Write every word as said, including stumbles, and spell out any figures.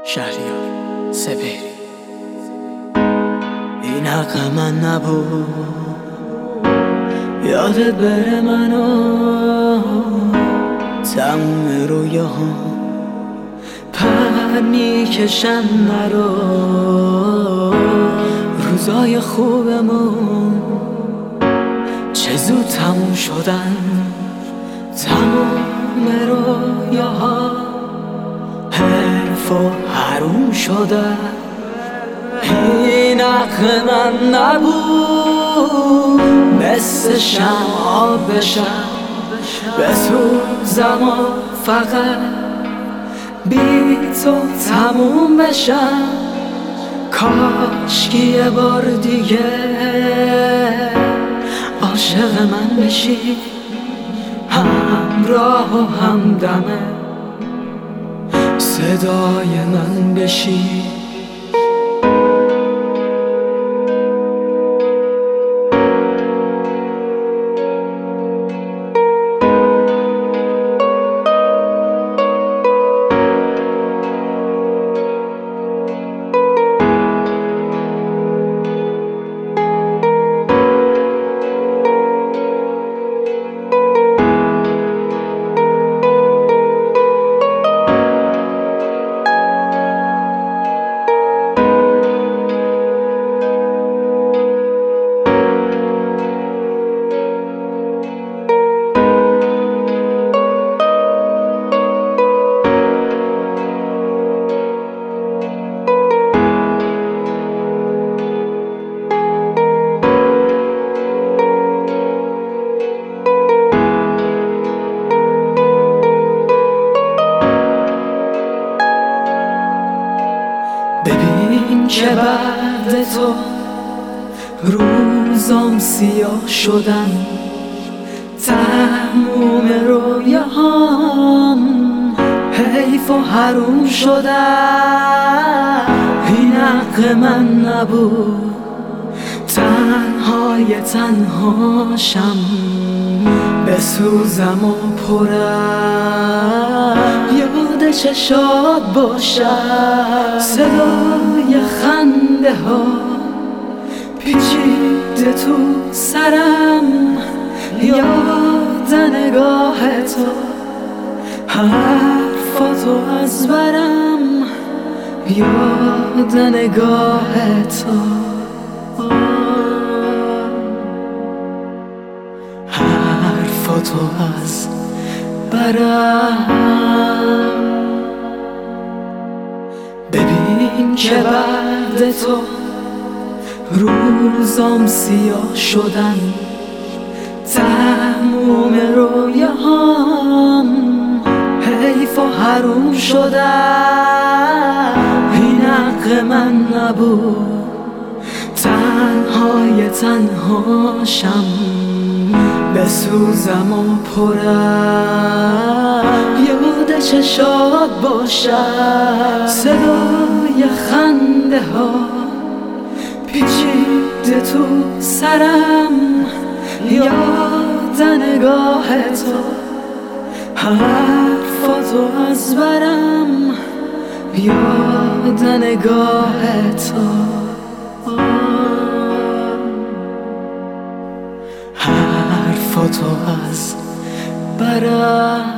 شهریار سپهری. این حق من نبود یادت بره منو تموم رویاها پر میکشن مرا روزای خوبمون چه زود تموم شدن تموم رویاها حرف و حروم شده این حق من نبود مثل شمع بشم بسوزم و فقط بی تو تموم بشم کاش که یه بار دیگه عاشق من بشی همراه و همدمه صدای من بشی ببین که بعد تو روزام سیاه شدن تموم رویاهام حیف و حروم شدن این حق من نبود تنهای تنهاشم بسوزم و پرم یاد چشات باشم صدای خنده ها پیچیده تو سرم یاد نگاه تو حرفاتو از برم یاد نگاه تو حرفاتو از برم ببین که بعد تو روزام سیاه شدن تموم رویاهام حیف و حروم شدن این حق من نبود تنهای تنهاشم بسوزم و پرم یاد چشات باشم صدای خنده ها پیچیده تو سرم یاد نگاه تو حرفاتو از برم یاد نگاه تو حرفاتو از برم